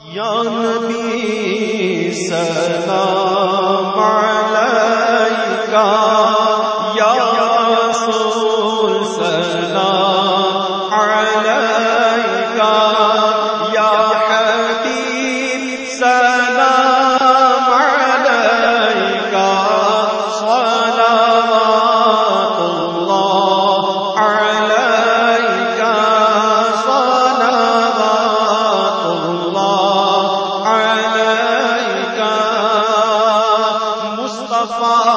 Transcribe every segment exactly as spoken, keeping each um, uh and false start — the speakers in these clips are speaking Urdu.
یا نبی سلام علیکہ، یا رسول سلام علیکہ، یا حبیب سلام علیکہ، صلوات اللہ علیکہ، صلوات اللہ علیکہ، مصطفیٰ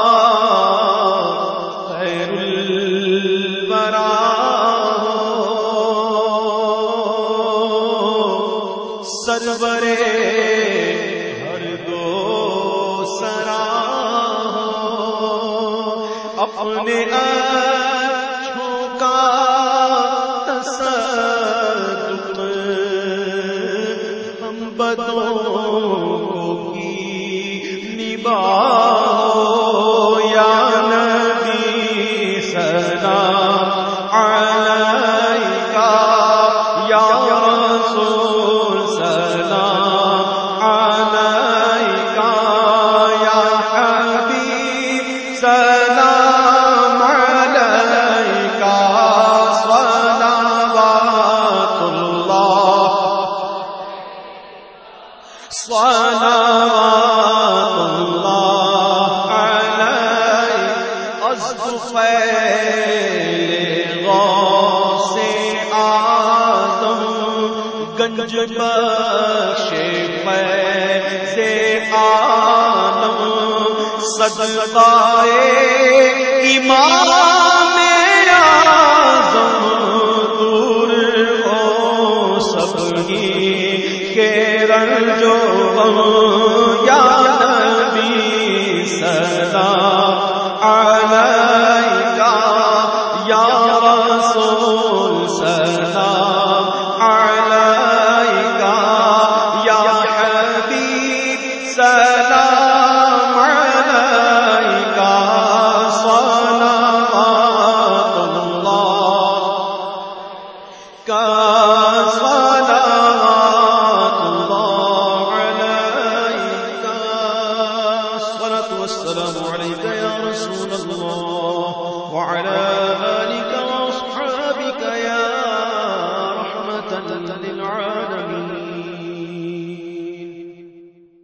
خیر الورا سرور ہر دو سرا، اپنے اچھوں کا تصدق ہم بدوں کو کی نباہ، یا نبی سلام علیکہ، یا رسول سلام علیکہ، یا حبیب سلام علیکہ، صلوات اللہ صلوات اللہ علیکہ، از طفیل غوث آدم گنج بخش فیض عالم، صدقہ امام اعظم دور ہو سب ہی کے رنج و غم، یا نبی سلام علیکہ، یا رسول سلام علیکہ، یا حبیب سلام علیکہ، صلوات اللہ صلوات اللہ علیکہ، الصلاة والسلام علیکہ یا رسول اللہ وعلی